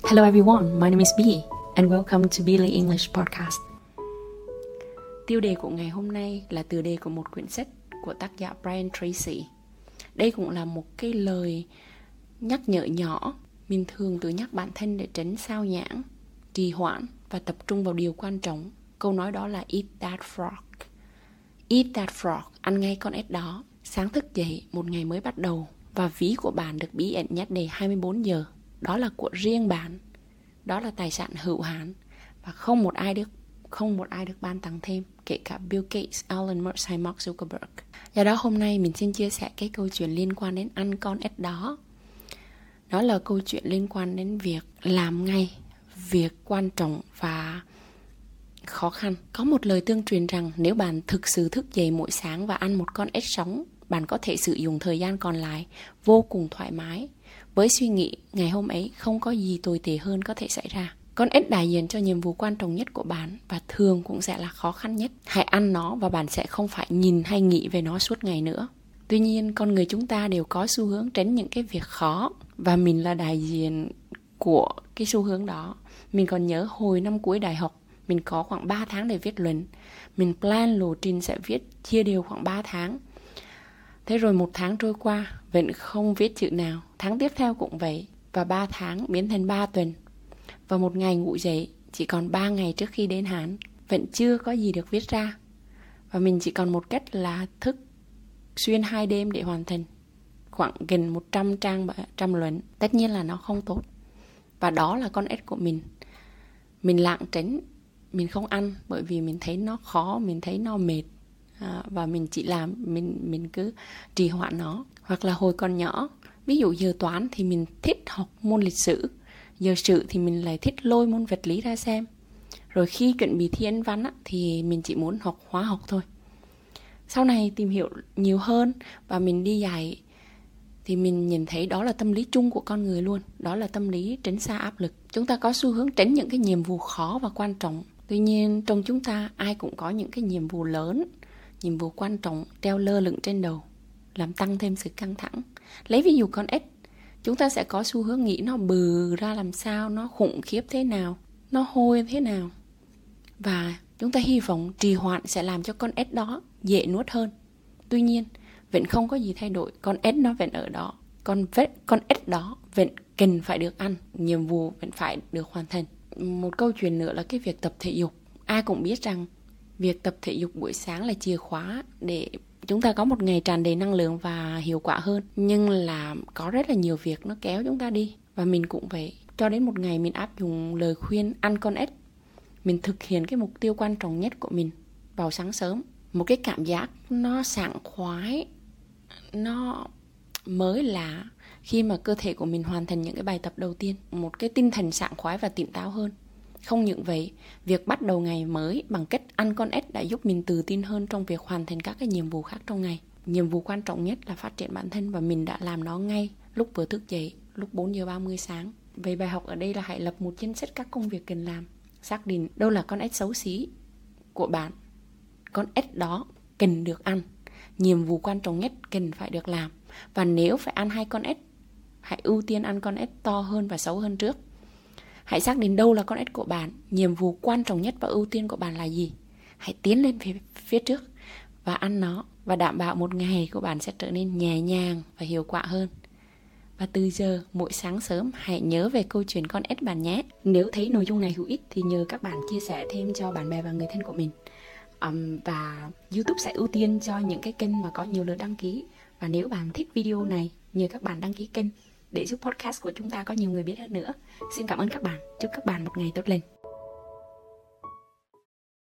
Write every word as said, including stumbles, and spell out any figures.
Hello everyone, my name is Bee and welcome to Beely English Podcast. Tiêu đề của ngày hôm nay là tựa đề của một quyển sách của tác giả Brian Tracy. Đây cũng là một cái lời nhắc nhở nhỏ mình thường tự nhắc bản thân để tránh sao nhãng, trì hoãn và tập trung vào điều quan trọng. Câu nói đó là Eat that frog. Eat that frog, ăn ngay con ếch đó. Sáng thức dậy, một ngày mới bắt đầu và ví của bạn được bí ẩn nhét đầy hai mươi bốn giờ. Đó là của riêng bạn. Đó là tài sản hữu hạn và không một ai được không một ai được ban tặng thêm, kể cả Bill Gates, Elon Musk hay Mark Zuckerberg. Do đó hôm nay mình xin chia sẻ cái câu chuyện liên quan đến ăn con ếch đó. Đó là câu chuyện liên quan đến việc làm ngay việc quan trọng và khó khăn. Có một lời tương truyền rằng nếu bạn thực sự thức dậy mỗi sáng và ăn một con ếch sống, bạn có thể sử dụng thời gian còn lại vô cùng thoải mái, với suy nghĩ ngày hôm ấy không có gì tồi tệ hơn có thể xảy ra. Con ếch đại diện cho nhiệm vụ quan trọng nhất của bạn và thường cũng sẽ là khó khăn nhất. Hãy ăn nó và bạn sẽ không phải nhìn hay nghĩ về nó suốt ngày nữa. Tuy nhiên, con người chúng ta đều có xu hướng tránh những cái việc khó và mình là đại diện của cái xu hướng đó. Mình còn nhớ hồi năm cuối đại học, mình có khoảng ba tháng để viết luận. Mình plan lộ trình sẽ viết chia đều khoảng ba tháng. Thế rồi một tháng trôi qua, vẫn không viết chữ nào. Tháng tiếp theo cũng vậy. Và ba tháng biến thành ba tuần. Và một ngày ngủ dậy, chỉ còn ba ngày trước khi đến hạn, vẫn chưa có gì được viết ra. Và mình chỉ còn một cách là thức xuyên hai đêm để hoàn thành khoảng gần một trăm trang trăm luận. Tất nhiên là nó không tốt. Và đó là con ếch của mình. Mình lảng tránh, mình không ăn bởi vì mình thấy nó khó, mình thấy nó mệt. À, và mình chỉ làm, mình, mình cứ trì hoãn nó. Hoặc là hồi còn nhỏ, ví dụ giờ toán thì mình thích học môn lịch sử, giờ sử thì mình lại thích lôi môn vật lý ra xem. Rồi khi chuẩn bị thi Anh văn á, thì mình chỉ muốn học hóa học thôi. Sau này tìm hiểu nhiều hơn và mình đi dạy thì mình nhìn thấy đó là tâm lý chung của con người luôn. Đó là tâm lý tránh xa áp lực. Chúng ta có xu hướng tránh những cái nhiệm vụ khó và quan trọng. Tuy nhiên trong chúng ta ai cũng có những cái nhiệm vụ lớn, nhiệm vụ quan trọng treo lơ lửng trên đầu, làm tăng thêm sự căng thẳng. Lấy ví dụ con ếch, chúng ta sẽ có xu hướng nghĩ nó bự ra làm sao, nó khủng khiếp thế nào, nó hôi thế nào. Và chúng ta hy vọng trì hoãn sẽ làm cho con ếch đó dễ nuốt hơn. Tuy nhiên, vẫn không có gì thay đổi, con ếch nó vẫn ở đó. Con, vết, con ếch đó vẫn cần phải được ăn, nhiệm vụ vẫn phải được hoàn thành. Một câu chuyện nữa là cái việc tập thể dục. Ai cũng biết rằng việc tập thể dục buổi sáng là chìa khóa để chúng ta có một ngày tràn đầy năng lượng và hiệu quả hơn. Nhưng là có rất là nhiều việc nó kéo chúng ta đi. Và mình cũng vậy. Cho đến một ngày mình áp dụng lời khuyên ăn con ếch. Mình thực hiện cái mục tiêu quan trọng nhất của mình vào sáng sớm. Một cái cảm giác nó sảng khoái, nó mới lạ khi mà cơ thể của mình hoàn thành những cái bài tập đầu tiên. Một cái tinh thần sảng khoái và tỉnh táo hơn. Không những vậy, việc bắt đầu ngày mới bằng cách ăn con ếch đã giúp mình tự tin hơn trong việc hoàn thành các cái nhiệm vụ khác trong ngày. Nhiệm vụ quan trọng nhất là phát triển bản thân và mình đã làm nó ngay lúc vừa thức dậy, lúc bốn giờ ba mươi sáng. Vậy bài học ở đây là hãy lập một danh sách các công việc cần làm. Xác định đâu là con ếch xấu xí của bạn. Con ếch đó cần được ăn. Nhiệm vụ quan trọng nhất cần phải được làm. Và nếu phải ăn hai con ếch, hãy ưu tiên ăn con ếch to hơn và xấu hơn trước. Hãy xác định đâu là con ếch của bạn, nhiệm vụ quan trọng nhất và ưu tiên của bạn là gì. Hãy tiến lên phía, phía trước và ăn nó và đảm bảo một ngày của bạn sẽ trở nên nhẹ nhàng và hiệu quả hơn. Và từ giờ, mỗi sáng sớm, hãy nhớ về câu chuyện con ếch bạn nhé. Nếu thấy nội dung này hữu ích thì nhờ các bạn chia sẻ thêm cho bạn bè và người thân của mình. Um, và YouTube sẽ ưu tiên cho những cái kênh mà có nhiều lượt đăng ký. Và nếu bạn thích video này, nhờ các bạn đăng ký kênh để giúp podcast của chúng ta có nhiều người biết hơn nữa. Xin cảm ơn các bạn. Chúc các bạn một ngày tốt lành.